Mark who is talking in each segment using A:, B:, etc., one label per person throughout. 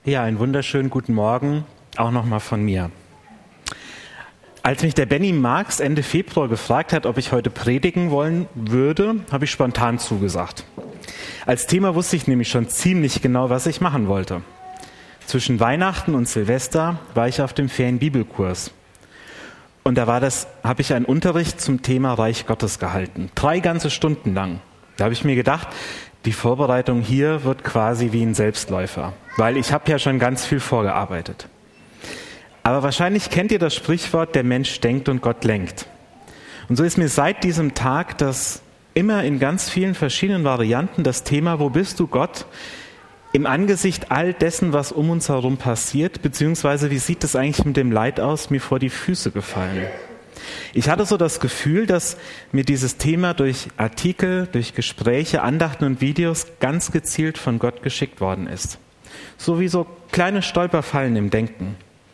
A: Ja, einen wunderschönen guten Morgen, auch nochmal von mir. Als mich der Benny Marx Ende Februar gefragt hat, ob ich heute predigen wollen würde, habe ich spontan zugesagt. Als Thema wusste ich nämlich schon ziemlich genau, was ich machen wollte. Zwischen Weihnachten und Silvester war ich auf dem Ferienbibelkurs. Und da habe ich einen Unterricht zum Thema Reich Gottes gehalten. 3 ganze Stunden lang. Da habe ich mir gedacht, die Vorbereitung hier wird quasi wie ein Selbstläufer, weil ich habe ja schon ganz viel vorgearbeitet. Aber wahrscheinlich kennt ihr das Sprichwort, der Mensch denkt und Gott lenkt. Und so ist mir seit diesem Tag das immer in ganz vielen verschiedenen Varianten das Thema, wo bist du Gott, im Angesicht all dessen, was um uns herum passiert, beziehungsweise wie sieht es eigentlich mit dem Leid aus, mir vor die Füße gefallen. Ich hatte so das Gefühl, dass mir dieses Thema durch Artikel, durch Gespräche, Andachten und Videos ganz gezielt von Gott geschickt worden ist. So wie so kleine Stolperfallen im Denken.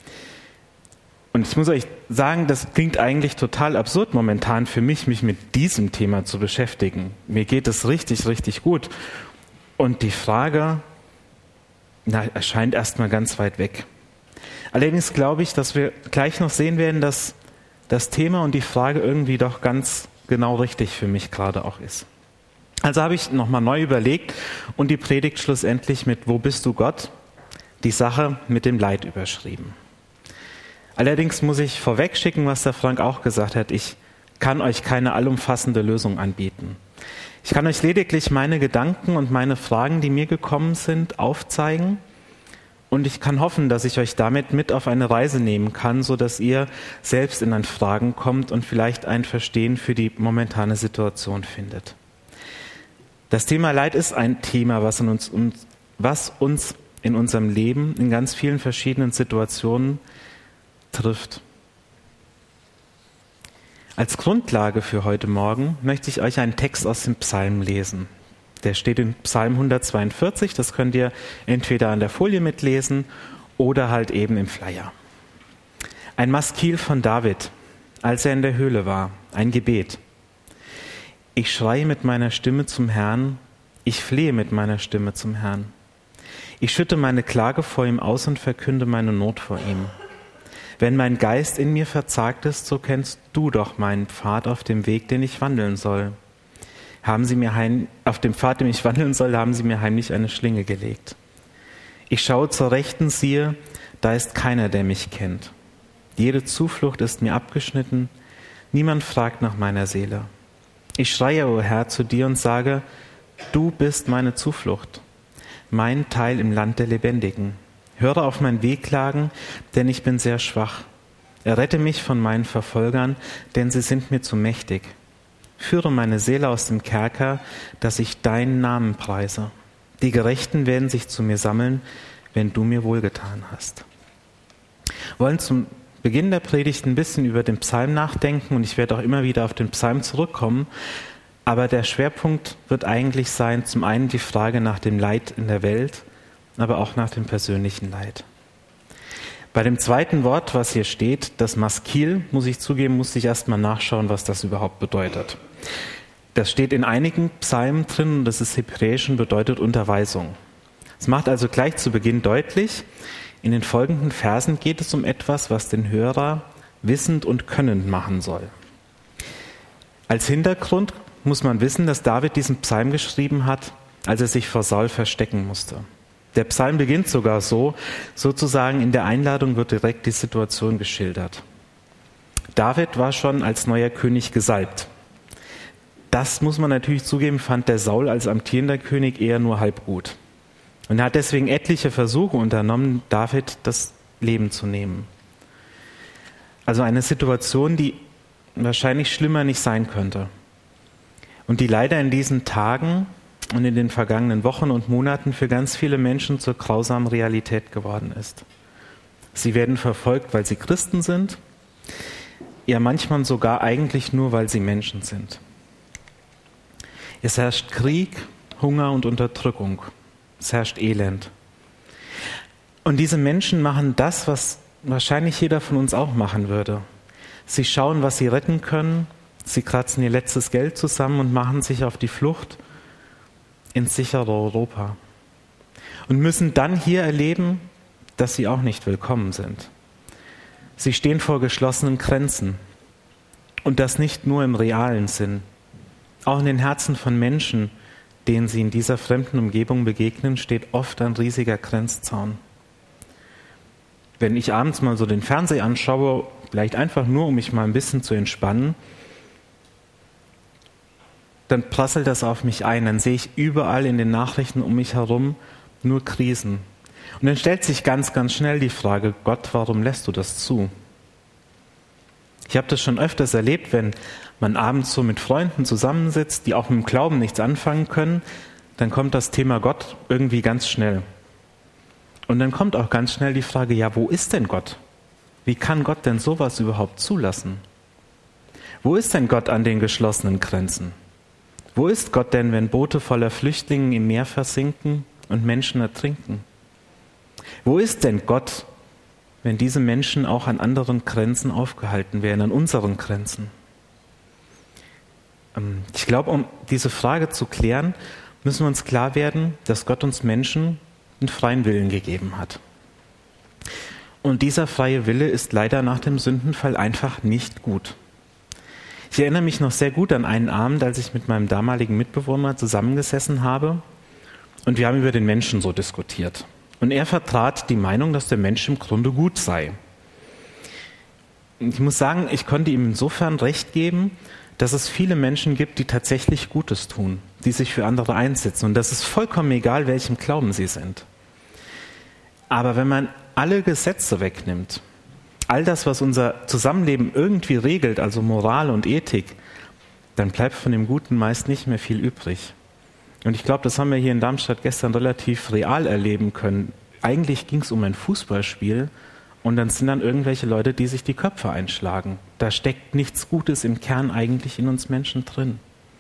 A: Und ich muss euch sagen, das klingt eigentlich total absurd momentan für mich mit diesem Thema zu beschäftigen. Mir geht es richtig, richtig gut. Und die Frage, erscheint erstmal ganz weit weg. Allerdings glaube ich, dass wir gleich noch sehen werden, dass das Thema und die Frage irgendwie doch ganz genau richtig für mich gerade auch ist. Also habe ich nochmal neu überlegt und die Predigt schlussendlich mit Wo bist du Gott? Die Sache mit dem Leid überschrieben. Allerdings muss ich vorweg schicken, was der Frank auch gesagt hat. Ich kann euch keine allumfassende Lösung anbieten. Ich kann euch lediglich meine Gedanken und meine Fragen, die mir gekommen sind, aufzeigen. Und ich kann hoffen, dass ich euch damit mit auf eine Reise nehmen kann, sodass ihr selbst in ein Fragen kommt und vielleicht ein Verstehen für die momentane Situation findet. Das Thema Leid ist ein Thema, was uns in unserem Leben in ganz vielen verschiedenen Situationen trifft. Als Grundlage für heute Morgen möchte ich euch einen Text aus dem Psalm lesen. Der steht in Psalm 142, das könnt ihr entweder an der Folie mitlesen oder halt eben im Flyer. Ein Maskil von David, als er in der Höhle war, ein Gebet. Ich schreie mit meiner Stimme zum Herrn, ich flehe mit meiner Stimme zum Herrn. Ich schütte meine Klage vor ihm aus und verkünde meine Not vor ihm. Wenn mein Geist in mir verzagt ist, so kennst du doch meinen Pfad auf dem Weg, den ich wandeln soll. Auf dem Pfad, den ich wandeln soll, haben sie mir heimlich eine Schlinge gelegt. Ich schaue zur Rechten, siehe, da ist keiner, der mich kennt. Jede Zuflucht ist mir abgeschnitten, niemand fragt nach meiner Seele. Ich schreie, o Herr, zu dir und sage, du bist meine Zuflucht, mein Teil im Land der Lebendigen. Höre auf mein Wehklagen, denn ich bin sehr schwach. Errette mich von meinen Verfolgern, denn sie sind mir zu mächtig. Führe meine Seele aus dem Kerker, dass ich deinen Namen preise. Die Gerechten werden sich zu mir sammeln, wenn du mir wohlgetan hast. Wir wollen zum Beginn der Predigt ein bisschen über den Psalm nachdenken und ich werde auch immer wieder auf den Psalm zurückkommen. Aber der Schwerpunkt wird eigentlich sein, zum einen die Frage nach dem Leid in der Welt, aber auch nach dem persönlichen Leid. Bei dem zweiten Wort, was hier steht, das Maskil, muss ich zugeben, musste ich erst mal nachschauen, was das überhaupt bedeutet. Das steht in einigen Psalmen drin und das ist hebräisch und bedeutet Unterweisung. Es macht also gleich zu Beginn deutlich, in den folgenden Versen geht es um etwas, was den Hörer wissend und könnend machen soll. Als Hintergrund muss man wissen, dass David diesen Psalm geschrieben hat, als er sich vor Saul verstecken musste. Der Psalm beginnt sogar so, sozusagen in der Einladung wird direkt die Situation geschildert. David war schon als neuer König gesalbt. Das muss man natürlich zugeben, fand der Saul als amtierender König eher nur halb gut. Und er hat deswegen etliche Versuche unternommen, David das Leben zu nehmen. Also eine Situation, die wahrscheinlich schlimmer nicht sein könnte. Und die leider in diesen Tagen und in den vergangenen Wochen und Monaten für ganz viele Menschen zur grausamen Realität geworden ist. Sie werden verfolgt, weil sie Christen sind, ja manchmal sogar eigentlich nur, weil sie Menschen sind. Es herrscht Krieg, Hunger und Unterdrückung. Es herrscht Elend. Und diese Menschen machen das, was wahrscheinlich jeder von uns auch machen würde. Sie schauen, was sie retten können, sie kratzen ihr letztes Geld zusammen und machen sich auf die Flucht ins sichere Europa. Und müssen dann hier erleben, dass sie auch nicht willkommen sind. Sie stehen vor geschlossenen Grenzen. Und das nicht nur im realen Sinn. Auch in den Herzen von Menschen, denen sie in dieser fremden Umgebung begegnen, steht oft ein riesiger Grenzzaun. Wenn ich abends mal so den Fernseher anschaue, vielleicht einfach nur, um mich mal ein bisschen zu entspannen, dann prasselt das auf mich ein. Dann sehe ich überall in den Nachrichten um mich herum nur Krisen. Und dann stellt sich ganz, ganz schnell die Frage, Gott, warum lässt du das zu? Ich habe das schon öfters erlebt, wenn man abends so mit Freunden zusammensitzt, die auch mit dem Glauben nichts anfangen können, dann kommt das Thema Gott irgendwie ganz schnell. Und dann kommt auch ganz schnell die Frage, ja, wo ist denn Gott? Wie kann Gott denn sowas überhaupt zulassen? Wo ist denn Gott an den geschlossenen Grenzen? Wo ist Gott denn, wenn Boote voller Flüchtlinge im Meer versinken und Menschen ertrinken? Wo ist denn Gott, wenn diese Menschen auch an anderen Grenzen aufgehalten werden, an unseren Grenzen? Ich glaube, um diese Frage zu klären, müssen wir uns klar werden, dass Gott uns Menschen einen freien Willen gegeben hat. Und dieser freie Wille ist leider nach dem Sündenfall einfach nicht gut. Ich erinnere mich noch sehr gut an einen Abend, als ich mit meinem damaligen Mitbewohner zusammengesessen habe und wir haben über den Menschen so diskutiert. Und er vertrat die Meinung, dass der Mensch im Grunde gut sei. Ich muss sagen, ich konnte ihm insofern recht geben, dass es viele Menschen gibt, die tatsächlich Gutes tun, die sich für andere einsetzen. Und das ist vollkommen egal, welchem Glauben sie sind. Aber wenn man alle Gesetze wegnimmt, all das, was unser Zusammenleben irgendwie regelt, also Moral und Ethik, dann bleibt von dem Guten meist nicht mehr viel übrig. Und ich glaube, das haben wir hier in Darmstadt gestern relativ real erleben können. Eigentlich ging es um ein Fußballspiel und dann sind dann irgendwelche Leute, die sich die Köpfe einschlagen. Da steckt nichts Gutes im Kern eigentlich in uns Menschen drin.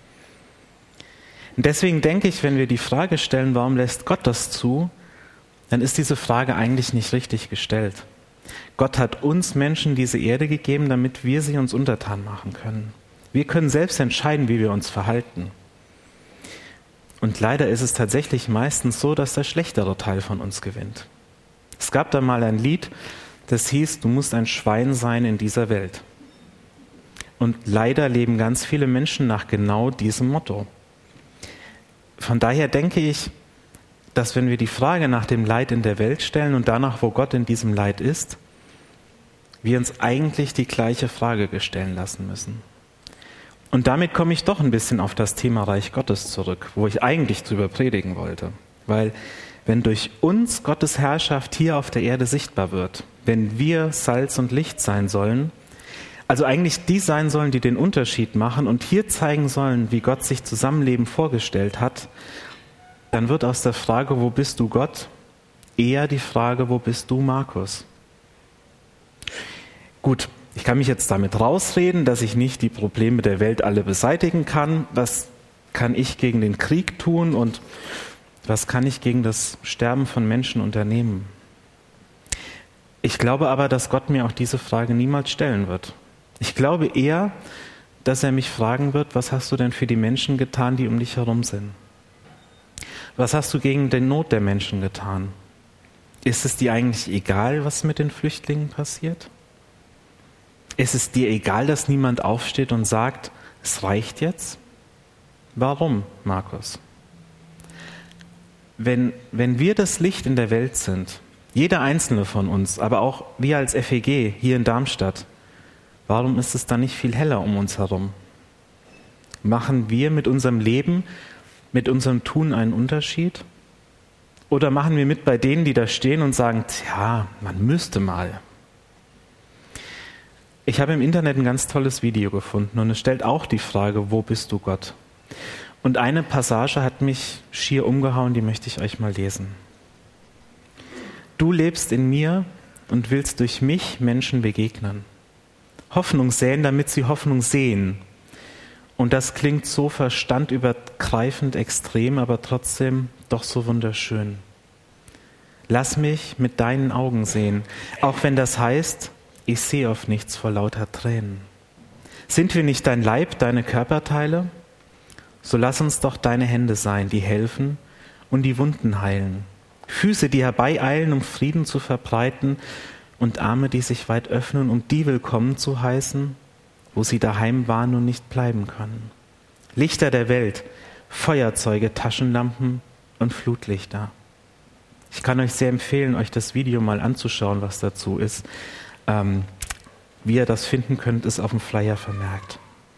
A: Und deswegen denke ich, wenn wir die Frage stellen, warum lässt Gott das zu, dann ist diese Frage eigentlich nicht richtig gestellt. Gott hat uns Menschen diese Erde gegeben, damit wir sie uns untertan machen können. Wir können selbst entscheiden, wie wir uns verhalten. Und leider ist es tatsächlich meistens so, dass der schlechtere Teil von uns gewinnt. Es gab da mal ein Lied, das hieß, du musst ein Schwein sein in dieser Welt. Und leider leben ganz viele Menschen nach genau diesem Motto. Von daher denke ich, dass wenn wir die Frage nach dem Leid in der Welt stellen und danach, wo Gott in diesem Leid ist, wir uns eigentlich die gleiche Frage stellen lassen müssen. Und damit komme ich doch ein bisschen auf das Thema Reich Gottes zurück, wo ich eigentlich drüber predigen wollte. Weil wenn durch uns Gottes Herrschaft hier auf der Erde sichtbar wird, wenn wir Salz und Licht sein sollen, also eigentlich die sein sollen, die den Unterschied machen und hier zeigen sollen, wie Gott sich Zusammenleben vorgestellt hat, dann wird aus der Frage, wo bist du Gott, eher die Frage, wo bist du Markus? Gut, ich kann mich jetzt damit rausreden, dass ich nicht die Probleme der Welt alle beseitigen kann. Was kann ich gegen den Krieg tun und was kann ich gegen das Sterben von Menschen unternehmen? Ich glaube aber, dass Gott mir auch diese Frage niemals stellen wird. Ich glaube eher, dass er mich fragen wird, was hast du denn für die Menschen getan, die um dich herum sind? Was hast du gegen die Not der Menschen getan? Ist es dir eigentlich egal, was mit den Flüchtlingen passiert? Ist es dir egal, dass niemand aufsteht und sagt, es reicht jetzt? Warum, Markus? Wenn wir das Licht in der Welt sind, jeder einzelne von uns, aber auch wir als FEG hier in Darmstadt, warum ist es dann nicht viel heller um uns herum? Machen wir mit unserem Leben, mit unserem Tun einen Unterschied? Oder machen wir mit bei denen, die da stehen und sagen, tja, man müsste mal. Ich habe im Internet ein ganz tolles Video gefunden und es stellt auch die Frage, wo bist du Gott? Und eine Passage hat mich schier umgehauen, die möchte ich euch mal lesen. Du lebst in mir und willst durch mich Menschen begegnen. Hoffnung säen, damit sie Hoffnung sehen. Und das klingt so verstandübergreifend extrem, aber trotzdem doch so wunderschön. Lass mich mit deinen Augen sehen, auch wenn das heißt, ich sehe auf nichts vor lauter Tränen. Sind wir nicht dein Leib, deine Körperteile? So lass uns doch deine Hände sein, die helfen und die Wunden heilen. Füße, die herbeieilen, um Frieden zu verbreiten, und Arme, die sich weit öffnen, um die willkommen zu heißen, wo sie daheim waren und nicht bleiben können. Lichter der Welt, Feuerzeuge, Taschenlampen und Flutlichter. Ich kann euch sehr empfehlen, euch das Video mal anzuschauen, was dazu ist. Wie ihr das finden könnt, ist auf dem Flyer vermerkt.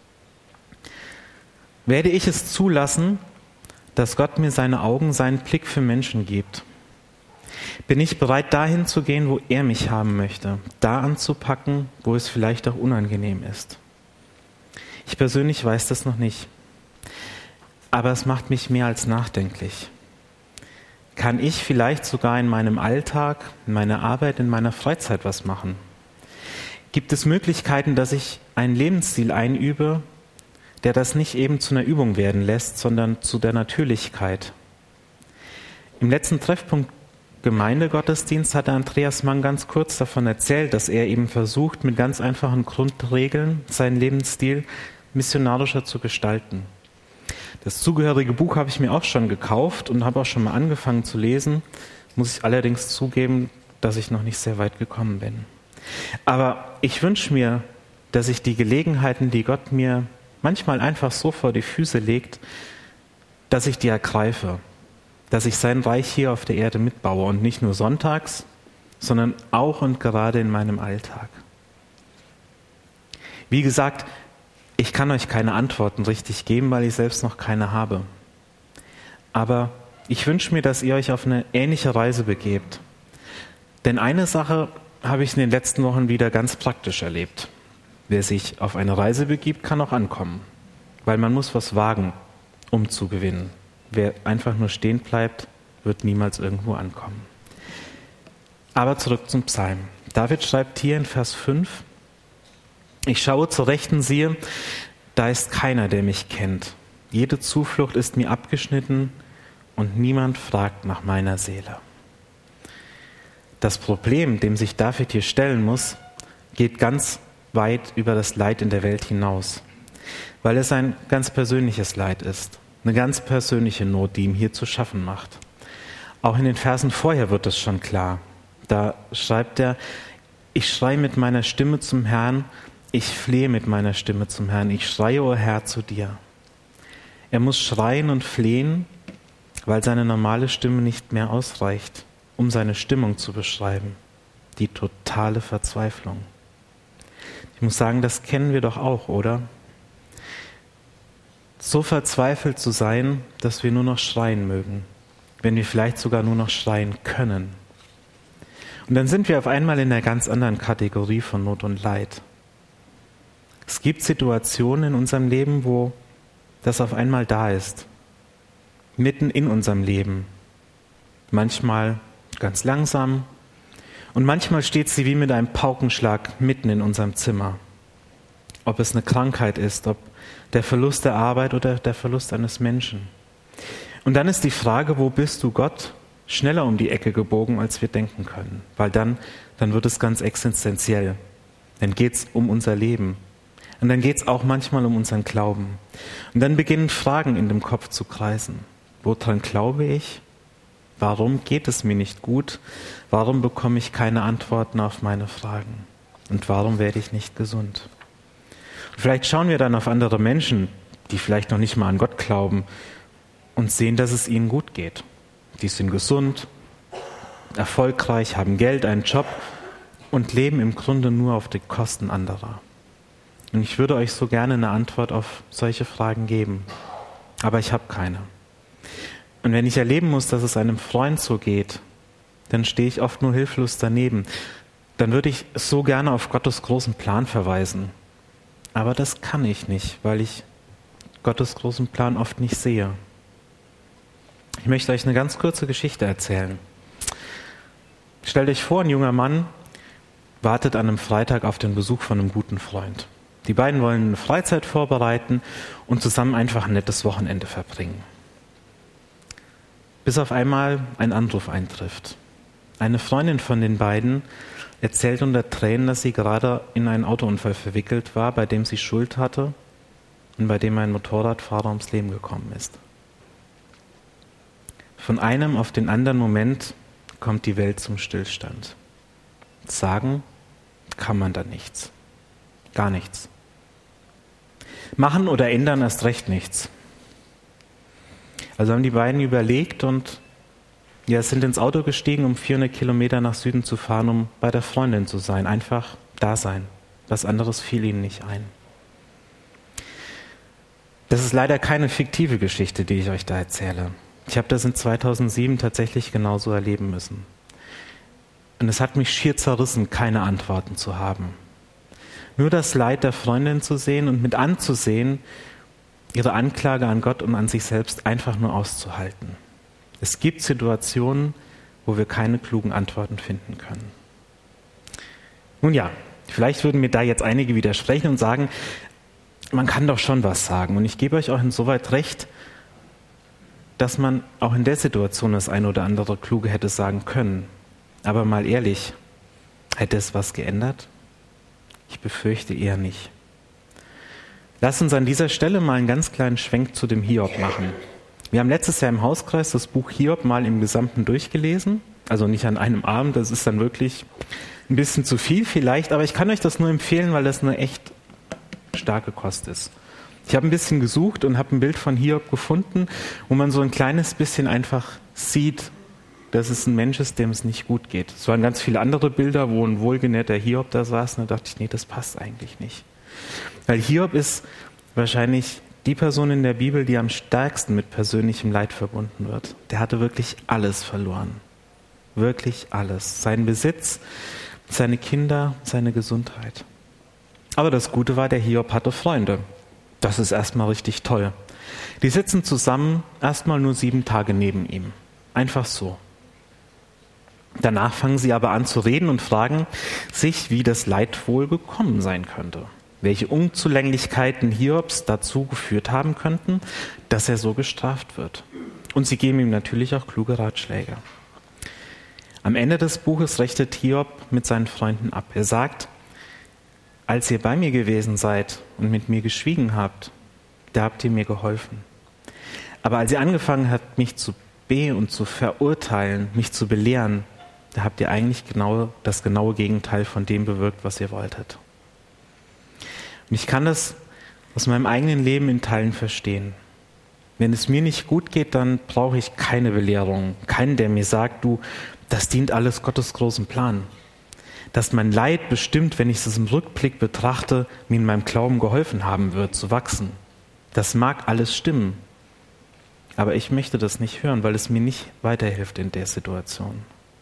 A: Werde ich es zulassen, dass Gott mir seine Augen, seinen Blick für Menschen gibt? Bin ich bereit, dahin zu gehen, wo er mich haben möchte, da anzupacken, wo es vielleicht auch unangenehm ist? Ich persönlich weiß das noch nicht, aber es macht mich mehr als nachdenklich. Kann ich vielleicht sogar in meinem Alltag, in meiner Arbeit, in meiner Freizeit was machen? Gibt es Möglichkeiten, dass ich einen Lebensstil einübe, der das nicht eben zu einer Übung werden lässt, sondern zu der Natürlichkeit? Im letzten Treffpunkt Gemeindegottesdienst hat Andreas Mann ganz kurz davon erzählt, dass er eben versucht, mit ganz einfachen Grundregeln seinen Lebensstil missionarischer zu gestalten. Das zugehörige Buch habe ich mir auch schon gekauft und habe auch schon mal angefangen zu lesen, muss ich allerdings zugeben, dass ich noch nicht sehr weit gekommen bin. Aber ich wünsche mir, dass ich die Gelegenheiten, die Gott mir manchmal einfach so vor die Füße legt, dass ich die ergreife, dass ich sein Reich hier auf der Erde mitbaue und nicht nur sonntags, sondern auch und gerade in meinem Alltag. Wie gesagt, ich kann euch keine Antworten richtig geben, weil ich selbst noch keine habe. Aber ich wünsche mir, dass ihr euch auf eine ähnliche Reise begebt. Denn eine Sache habe ich in den letzten Wochen wieder ganz praktisch erlebt. Wer sich auf eine Reise begibt, kann auch ankommen. Weil man muss was wagen, um zu gewinnen. Wer einfach nur stehen bleibt, wird niemals irgendwo ankommen. Aber zurück zum Psalm. David schreibt hier in Vers 5, ich schaue zur Rechten, siehe, da ist keiner, der mich kennt. Jede Zuflucht ist mir abgeschnitten und niemand fragt nach meiner Seele. Das Problem, dem sich David hier stellen muss, geht ganz weit über das Leid in der Welt hinaus, weil es ein ganz persönliches Leid ist. Eine ganz persönliche Not, die ihm hier zu schaffen macht. Auch in den Versen vorher wird es schon klar. Da schreibt er, ich schreie mit meiner Stimme zum Herrn, ich flehe mit meiner Stimme zum Herrn, ich schreie, o Herr, zu dir. Er muss schreien und flehen, weil seine normale Stimme nicht mehr ausreicht, um seine Stimmung zu beschreiben. Die totale Verzweiflung. Ich muss sagen, das kennen wir doch auch, oder? So verzweifelt zu sein, dass wir nur noch schreien mögen, wenn wir vielleicht sogar nur noch schreien können. Und dann sind wir auf einmal in einer ganz anderen Kategorie von Not und Leid. Es gibt Situationen in unserem Leben, wo das auf einmal da ist, mitten in unserem Leben. Manchmal ganz langsam und manchmal steht sie wie mit einem Paukenschlag mitten in unserem Zimmer. Ob es eine Krankheit ist, ob der Verlust der Arbeit oder der Verlust eines Menschen. Und dann ist die Frage, wo bist du, Gott, schneller um die Ecke gebogen, als wir denken können. Weil dann wird es ganz existenziell. Dann geht es um unser Leben. Und dann geht es auch manchmal um unseren Glauben. Und dann beginnen Fragen in dem Kopf zu kreisen. Woran glaube ich? Warum geht es mir nicht gut? Warum bekomme ich keine Antworten auf meine Fragen? Und warum werde ich nicht gesund? Vielleicht schauen wir dann auf andere Menschen, die vielleicht noch nicht mal an Gott glauben und sehen, dass es ihnen gut geht. Die sind gesund, erfolgreich, haben Geld, einen Job und leben im Grunde nur auf die Kosten anderer. Und ich würde euch so gerne eine Antwort auf solche Fragen geben, aber ich habe keine. Und wenn ich erleben muss, dass es einem Freund so geht, dann stehe ich oft nur hilflos daneben. Dann würde ich so gerne auf Gottes großen Plan verweisen. Aber das kann ich nicht, weil ich Gottes großen Plan oft nicht sehe. Ich möchte euch eine ganz kurze Geschichte erzählen. Stellt euch vor, ein junger Mann wartet an einem Freitag auf den Besuch von einem guten Freund. Die beiden wollen eine Freizeit vorbereiten und zusammen einfach ein nettes Wochenende verbringen. Bis auf einmal ein Anruf eintrifft. Eine Freundin von den beiden erzählt unter Tränen, dass sie gerade in einen Autounfall verwickelt war, bei dem sie Schuld hatte und bei dem ein Motorradfahrer ums Leben gekommen ist. Von einem auf den anderen Moment kommt die Welt zum Stillstand. Sagen kann man da nichts. Gar nichts. Machen oder ändern erst recht nichts. Also haben die beiden überlegt und sind ins Auto gestiegen, um 400 Kilometer nach Süden zu fahren, um bei der Freundin zu sein. Einfach da sein. Was anderes fiel ihnen nicht ein. Das ist leider keine fiktive Geschichte, die ich euch da erzähle. Ich habe das in 2007 tatsächlich genauso erleben müssen. Und es hat mich schier zerrissen, keine Antworten zu haben. Nur das Leid der Freundin zu sehen und mit anzusehen, ihre Anklage an Gott und an sich selbst einfach nur auszuhalten. Es gibt Situationen, wo wir keine klugen Antworten finden können. Nun ja, vielleicht würden mir da jetzt einige widersprechen und sagen, man kann doch schon was sagen. Und ich gebe euch auch insoweit recht, dass man auch in der Situation das eine oder andere Kluge hätte sagen können. Aber mal ehrlich, hätte es was geändert? Ich befürchte eher nicht. Lass uns an dieser Stelle mal einen ganz kleinen Schwenk zu dem Hiob machen. Wir haben letztes Jahr im Hauskreis das Buch Hiob mal im Gesamten durchgelesen. Also nicht an einem Abend, das ist dann wirklich ein bisschen zu viel vielleicht. Aber ich kann euch das nur empfehlen, weil das eine echt starke Kost ist. Ich habe ein bisschen gesucht und habe ein Bild von Hiob gefunden, wo man so ein kleines bisschen einfach sieht, dass es ein Mensch ist, dem es nicht gut geht. Es waren ganz viele andere Bilder, wo ein wohlgenährter Hiob da saß und da dachte ich, nee, das passt eigentlich nicht. Weil Hiob ist wahrscheinlich die Person in der Bibel, die am stärksten mit persönlichem Leid verbunden wird. Der hatte wirklich alles verloren. Wirklich alles. Seinen Besitz, seine Kinder, seine Gesundheit. Aber das Gute war, der Hiob hatte Freunde. Das ist erstmal richtig toll. Die sitzen zusammen erstmal nur 7 Tage neben ihm. Einfach so. Danach fangen sie aber an zu reden und fragen sich, wie das Leid wohl gekommen sein könnte. Welche Unzulänglichkeiten Hiobs dazu geführt haben könnten, dass er so gestraft wird. Und sie geben ihm natürlich auch kluge Ratschläge. Am Ende des Buches rechnet Hiob mit seinen Freunden ab. Er sagt, als ihr bei mir gewesen seid und mit mir geschwiegen habt, da habt ihr mir geholfen. Aber als ihr angefangen habt, mich zu und zu verurteilen, mich zu belehren, da habt ihr eigentlich das genaue Gegenteil von dem bewirkt, was ihr wolltet. Und ich kann das aus meinem eigenen Leben in Teilen verstehen. Wenn es mir nicht gut geht, dann brauche ich keine Belehrung, keinen, der mir sagt, du, das dient alles Gottes großem Plan. Dass mein Leid bestimmt, wenn ich es im Rückblick betrachte, mir in meinem Glauben geholfen haben wird, zu wachsen. Das mag alles stimmen. Aber ich möchte das nicht hören, weil es mir nicht weiterhilft in der Situation.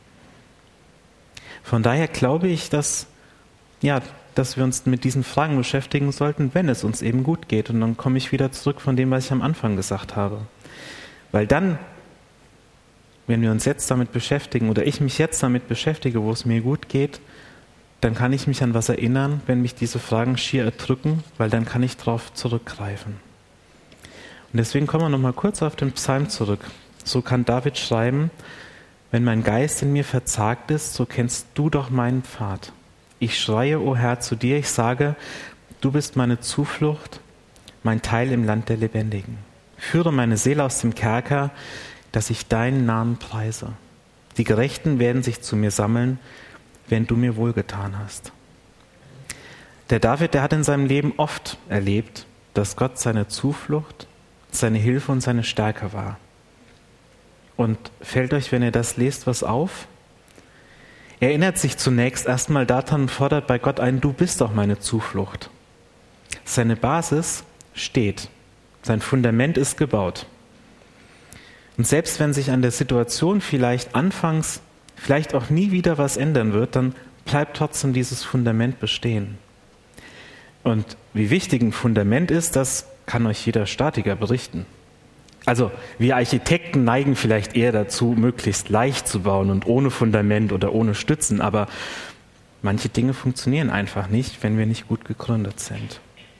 A: Von daher glaube ich, dass wir uns mit diesen Fragen beschäftigen sollten, wenn es uns eben gut geht. Und dann komme ich wieder zurück von dem, was ich am Anfang gesagt habe. Weil dann, wenn wir uns jetzt damit beschäftigen oder ich mich jetzt damit beschäftige, wo es mir gut geht, dann kann ich mich an was erinnern, wenn mich diese Fragen schier erdrücken, weil dann kann ich darauf zurückgreifen. Und deswegen kommen wir nochmal kurz auf den Psalm zurück. So kann David schreiben, wenn mein Geist in mir verzagt ist, so kennst du doch meinen Pfad. Ich schreie, o Herr, zu dir, ich sage, du bist meine Zuflucht, mein Teil im Land der Lebendigen. Führe meine Seele aus dem Kerker, dass ich deinen Namen preise. Die Gerechten werden sich zu mir sammeln, wenn du mir wohlgetan hast. Der David, der hat in seinem Leben oft erlebt, dass Gott seine Zuflucht, seine Hilfe und seine Stärke war. Und fällt euch, wenn ihr das lest, was auf? Er erinnert sich zunächst erstmal daran und fordert bei Gott ein, du bist doch meine Zuflucht. Seine Basis steht, sein Fundament ist gebaut. Und selbst wenn sich an der Situation vielleicht anfangs, vielleicht auch nie wieder was ändern wird, dann bleibt trotzdem dieses Fundament bestehen. Und wie wichtig ein Fundament ist, das kann euch jeder Statiker berichten. Also wir Architekten neigen vielleicht eher dazu, möglichst leicht zu bauen und ohne Fundament oder ohne Stützen, aber manche Dinge funktionieren einfach nicht, wenn wir nicht gut gegründet sind.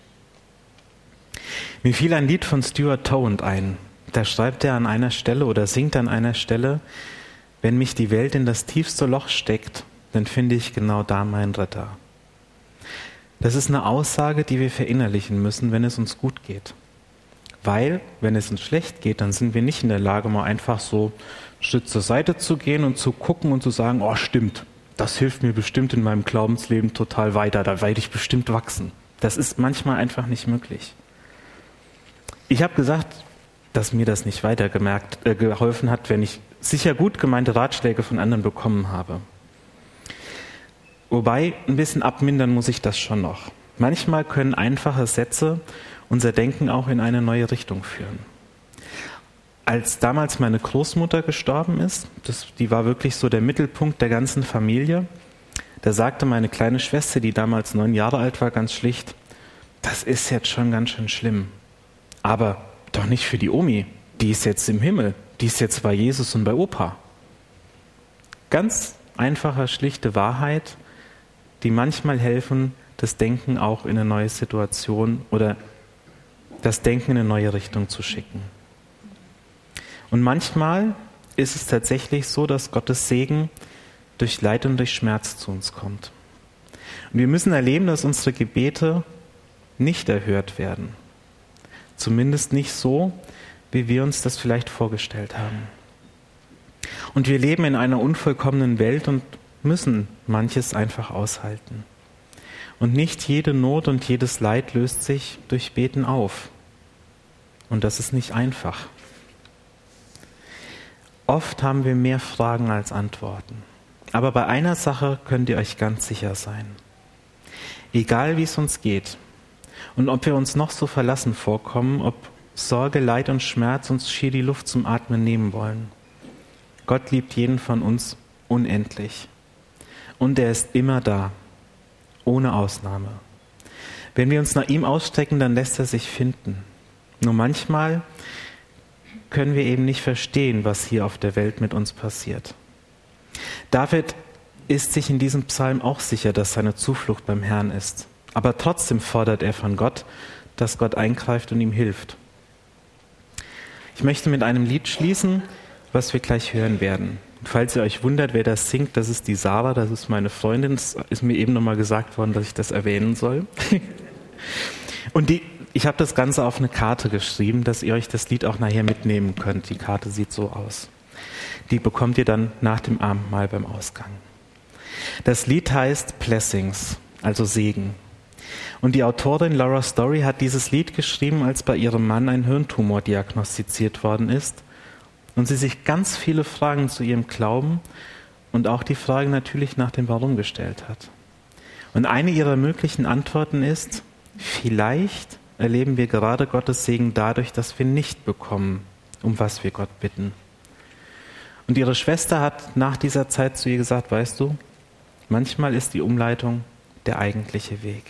A: Mir fiel ein Lied von Stuart Towand ein. Da schreibt er an einer Stelle oder singt an einer Stelle, wenn mich die Welt in das tiefste Loch steckt, dann finde ich genau da meinen Retter. Das ist eine Aussage, die wir verinnerlichen müssen, wenn es uns gut geht. Weil, wenn es uns schlecht geht, dann sind wir nicht in der Lage, mal einfach so einen Schritt zur Seite zu gehen und zu gucken und zu sagen, oh stimmt, das hilft mir bestimmt in meinem Glaubensleben total weiter, da werde ich bestimmt wachsen. Das ist manchmal einfach nicht möglich. Ich habe gesagt, dass mir das nicht geholfen hat, wenn ich sicher gut gemeinte Ratschläge von anderen bekommen habe. Wobei, ein bisschen abmindern muss ich das schon noch. Manchmal können einfache Sätze unser Denken auch in eine neue Richtung führen. Als damals meine Großmutter gestorben ist, die war wirklich so der Mittelpunkt der ganzen Familie, da sagte meine kleine Schwester, die damals 9 Jahre alt war, ganz schlicht, das ist jetzt schon ganz schön schlimm. Aber doch nicht für die Omi, die ist jetzt im Himmel, die ist jetzt bei Jesus und bei Opa. Ganz einfache, schlichte Wahrheit, die manchmal helfen, das Denken auch in eine neue Situation oder das Denken in eine neue Richtung zu schicken. Und manchmal ist es tatsächlich so, dass Gottes Segen durch Leid und durch Schmerz zu uns kommt. Und wir müssen erleben, dass unsere Gebete nicht erhört werden. Zumindest nicht so, wie wir uns das vielleicht vorgestellt haben. Und wir leben in einer unvollkommenen Welt und müssen manches einfach aushalten. Und nicht jede Not und jedes Leid löst sich durch Beten auf. Und das ist nicht einfach. Oft haben wir mehr Fragen als Antworten. Aber bei einer Sache könnt ihr euch ganz sicher sein. Egal wie es uns geht und ob wir uns noch so verlassen vorkommen, ob Sorge, Leid und Schmerz uns schier die Luft zum Atmen nehmen wollen. Gott liebt jeden von uns unendlich. Und er ist immer da, ohne Ausnahme. Wenn wir uns nach ihm ausstrecken, dann lässt er sich finden. Nur manchmal können wir eben nicht verstehen, was hier auf der Welt mit uns passiert. David ist sich in diesem Psalm auch sicher, dass seine Zuflucht beim Herrn ist. Aber trotzdem fordert er von Gott, dass Gott eingreift und ihm hilft. Ich möchte mit einem Lied schließen, was wir gleich hören werden. Falls ihr euch wundert, wer das singt, das ist die Sarah, das ist meine Freundin. Es ist mir eben nochmal gesagt worden, dass ich das erwähnen soll. Und ich habe das Ganze auf eine Karte geschrieben, dass ihr euch das Lied auch nachher mitnehmen könnt. Die Karte sieht so aus. Die bekommt ihr dann nach dem Abendmahl beim Ausgang. Das Lied heißt Blessings, also Segen. Und die Autorin Laura Story hat dieses Lied geschrieben, als bei ihrem Mann ein Hirntumor diagnostiziert worden ist und sie sich ganz viele Fragen zu ihrem Glauben und auch die Frage natürlich nach dem Warum gestellt hat. Und eine ihrer möglichen Antworten ist, vielleicht erleben wir gerade Gottes Segen dadurch, dass wir nicht bekommen, um was wir Gott bitten. Und ihre Schwester hat nach dieser Zeit zu ihr gesagt, weißt du, manchmal ist die Umleitung der eigentliche Weg.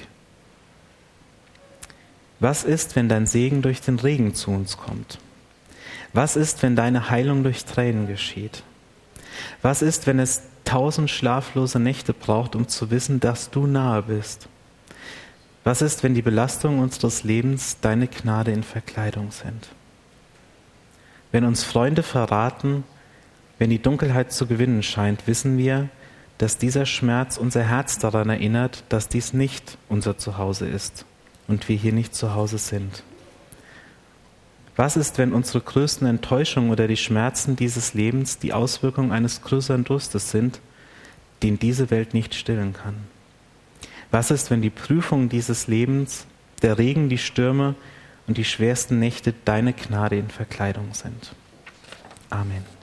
A: Was ist, wenn dein Segen durch den Regen zu uns kommt? Was ist, wenn deine Heilung durch Tränen geschieht? Was ist, wenn es 1000 schlaflose Nächte braucht, um zu wissen, dass du nahe bist? Was ist, wenn die Belastungen unseres Lebens deine Gnade in Verkleidung sind? Wenn uns Freunde verraten, wenn die Dunkelheit zu gewinnen scheint, wissen wir, dass dieser Schmerz unser Herz daran erinnert, dass dies nicht unser Zuhause ist und wir hier nicht zu Hause sind. Was ist, wenn unsere größten Enttäuschungen oder die Schmerzen dieses Lebens die Auswirkung eines größeren Durstes sind, den diese Welt nicht stillen kann? Was ist, wenn die Prüfungen dieses Lebens, der Regen, die Stürme und die schwersten Nächte deine Gnade in Verkleidung sind? Amen.